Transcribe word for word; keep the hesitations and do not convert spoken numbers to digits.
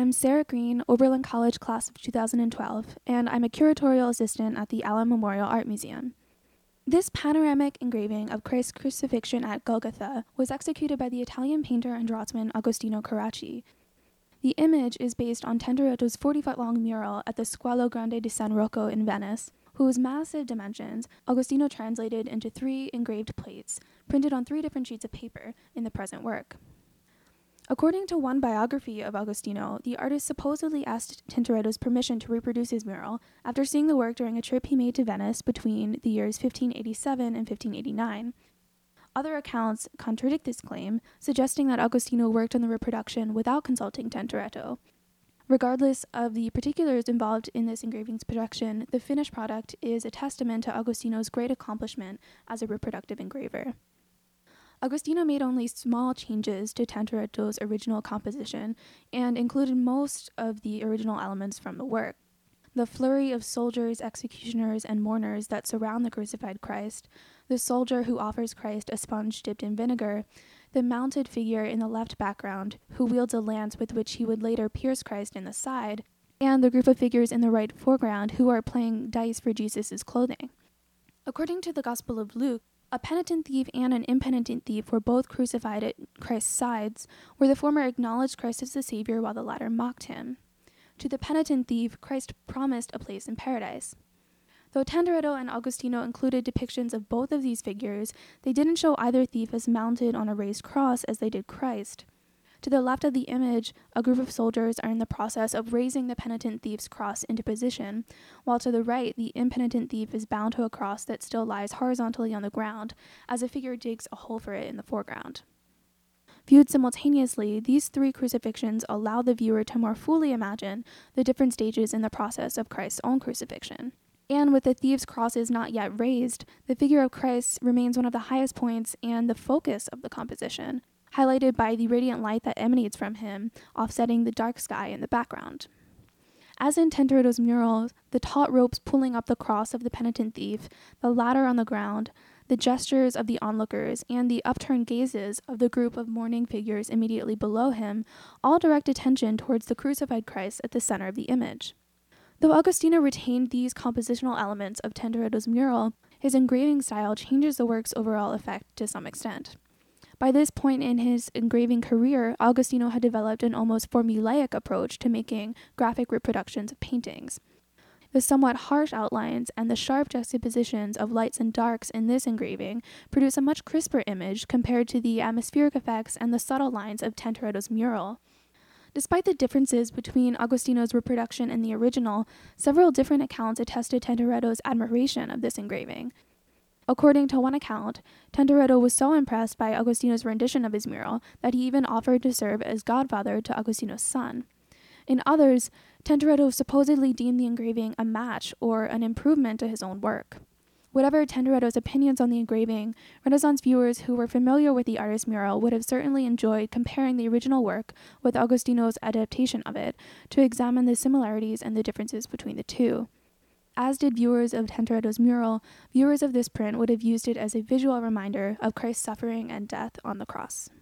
I'm Sarah Green, Oberlin College class of two thousand twelve, and I'm a curatorial assistant at the Allen Memorial Art Museum. This panoramic engraving of Christ's crucifixion at Golgotha was executed by the Italian painter and draughtsman Agostino Carracci. The image is based on Tintoretto's forty-foot-long mural at the Squalo Grande di San Rocco in Venice, whose massive dimensions Agostino translated into three engraved plates, printed on three different sheets of paper in the present work. According to one biography of Agostino, the artist supposedly asked Tintoretto's permission to reproduce his mural after seeing the work during a trip he made to Venice between the years fifteen eighty-seven and fifteen eighty-nine. Other accounts contradict this claim, suggesting that Agostino worked on the reproduction without consulting Tintoretto. Regardless of the particulars involved in this engraving's production, the finished product is a testament to Agostino's great accomplishment as a reproductive engraver. Agostino made only small changes to Tintoretto's original composition and included most of the original elements from the work. The flurry of soldiers, executioners, and mourners that surround the crucified Christ, the soldier who offers Christ a sponge dipped in vinegar, the mounted figure in the left background who wields a lance with which he would later pierce Christ in the side, and the group of figures in the right foreground who are playing dice for Jesus' clothing. According to the Gospel of Luke, a penitent thief and an impenitent thief were both crucified at Christ's sides, where the former acknowledged Christ as the Savior while the latter mocked him. To the penitent thief, Christ promised a place in paradise. Though Tintoretto and Agostino included depictions of both of these figures, they didn't show either thief as mounted on a raised cross as they did Christ. To the left of the image, a group of soldiers are in the process of raising the penitent thief's cross into position, while to the right, the impenitent thief is bound to a cross that still lies horizontally on the ground, as a figure digs a hole for it in the foreground. Viewed simultaneously, these three crucifixions allow the viewer to more fully imagine the different stages in the process of Christ's own crucifixion. And with the thief's crosses not yet raised, the figure of Christ remains one of the highest points and the focus of the composition, highlighted by the radiant light that emanates from him, offsetting the dark sky in the background. As in Tintoretto's mural, the taut ropes pulling up the cross of the penitent thief, the ladder on the ground, the gestures of the onlookers, and the upturned gazes of the group of mourning figures immediately below him all direct attention towards the crucified Christ at the center of the image. Though Agostino retained these compositional elements of Tintoretto's mural, his engraving style changes the work's overall effect to some extent. By this point in his engraving career, Agostino had developed an almost formulaic approach to making graphic reproductions of paintings. The somewhat harsh outlines and the sharp juxtapositions of lights and darks in this engraving produce a much crisper image compared to the atmospheric effects and the subtle lines of Tintoretto's mural. Despite the differences between Agostino's reproduction and the original, several different accounts attest to Tintoretto's admiration of this engraving. According to one account, Tintoretto was so impressed by Agostino's rendition of his mural that he even offered to serve as godfather to Agostino's son. In others, Tintoretto supposedly deemed the engraving a match or an improvement to his own work. Whatever Tintoretto's opinions on the engraving, Renaissance viewers who were familiar with the artist's mural would have certainly enjoyed comparing the original work with Agostino's adaptation of it to examine the similarities and the differences between the two. As did viewers of Tintoretto's mural, viewers of this print would have used it as a visual reminder of Christ's suffering and death on the cross.